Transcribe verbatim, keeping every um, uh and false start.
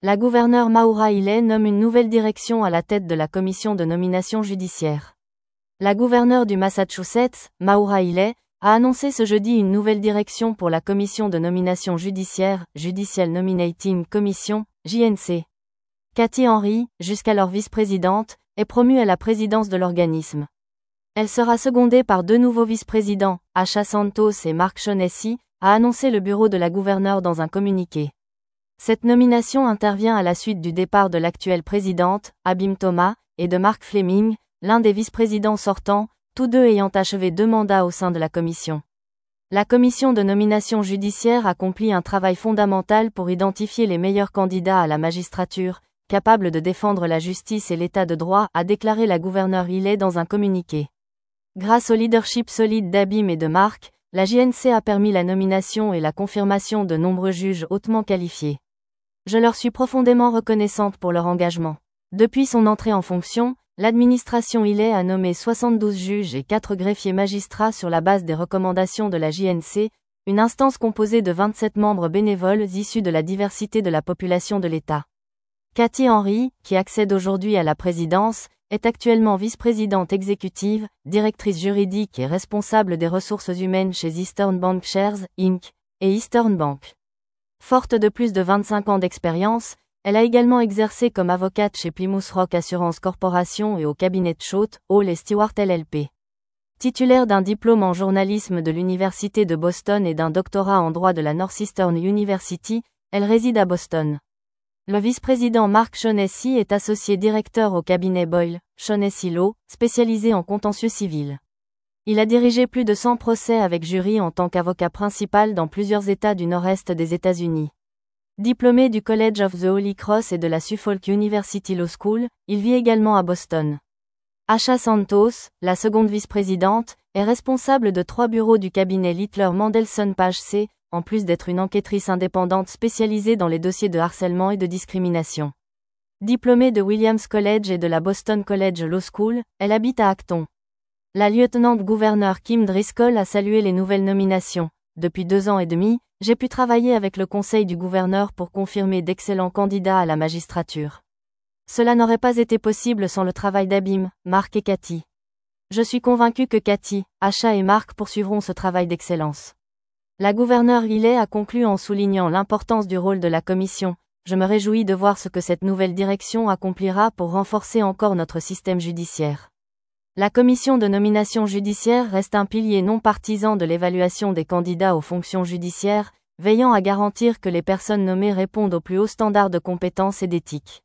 La gouverneure Maura Hiley nomme une nouvelle direction à la tête de la commission de nomination judiciaire. La gouverneure du Massachusetts, Maura Hiley, a annoncé ce jeudi une nouvelle direction pour la commission de nomination judiciaire, Judicial Nominating Commission, J N C. Cathy Henry, jusqu'alors vice-présidente, est promue à la présidence de l'organisme. Elle sera secondée par deux nouveaux vice-présidents, Asha Santos et Mark Shaughnessy, a annoncé le bureau de la gouverneure dans un communiqué. Cette nomination intervient à la suite du départ de l'actuelle présidente, Abim Thomas, et de Mark Fleming, l'un des vice-présidents sortants, tous deux ayant achevé deux mandats au sein de la commission. La commission de nomination judiciaire accomplit un travail fondamental pour identifier les meilleurs candidats à la magistrature, capables de défendre la justice et l'état de droit, a déclaré la gouverneure Hiley dans un communiqué. Grâce au leadership solide d'Abim et de Mark, la J N C a permis la nomination et la confirmation de nombreux juges hautement qualifiés. Je leur suis profondément reconnaissante pour leur engagement. Depuis son entrée en fonction, l'administration Hiley a nommé soixante-douze juges et quatre greffiers magistrats sur la base des recommandations de la J N C, une instance composée de vingt-sept membres bénévoles issus de la diversité de la population de l'État. Cathy Henry, qui accède aujourd'hui à la présidence, est actuellement vice-présidente exécutive, directrice juridique et responsable des ressources humaines chez Eastern Bankshares, Incorporated, et Eastern Bank. Forte de plus de vingt-cinq ans d'expérience, elle a également exercé comme avocate chez Plymouth Rock Assurance Corporation et au cabinet de Schott, Hall et Stewart L L P. Titulaire d'un diplôme en journalisme de l'Université de Boston et d'un doctorat en droit de la Northeastern University, elle réside à Boston. Le vice-président Mark Shaughnessy est associé directeur au cabinet Boyle, Shaughnessy Law, spécialisé en contentieux civil. Il a dirigé plus de cent procès avec jury en tant qu'avocat principal dans plusieurs États du nord-est des États-Unis. Diplômé du College of the Holy Cross et de la Suffolk University Law School, il vit également à Boston. Asha Santos, la seconde vice-présidente, est responsable de trois bureaux du cabinet Littler Mandelson Page C, en plus d'être une enquêtrice indépendante spécialisée dans les dossiers de harcèlement et de discrimination. Diplômée de Williams College et de la Boston College Law School, elle habite à Acton. La lieutenant-gouverneure Kim Driscoll a salué les nouvelles nominations. Depuis deux ans et demi, j'ai pu travailler avec le conseil du gouverneur pour confirmer d'excellents candidats à la magistrature. Cela n'aurait pas été possible sans le travail d'Abim, Mark et Cathy. Je suis convaincu que Cathy, Asha et Mark poursuivront ce travail d'excellence. La gouverneure Hiley a conclu en soulignant l'importance du rôle de la commission. Je me réjouis de voir ce que cette nouvelle direction accomplira pour renforcer encore notre système judiciaire. La commission de nomination judiciaire reste un pilier non partisan de l'évaluation des candidats aux fonctions judiciaires, veillant à garantir que les personnes nommées répondent aux plus hauts standards de compétence et d'éthique.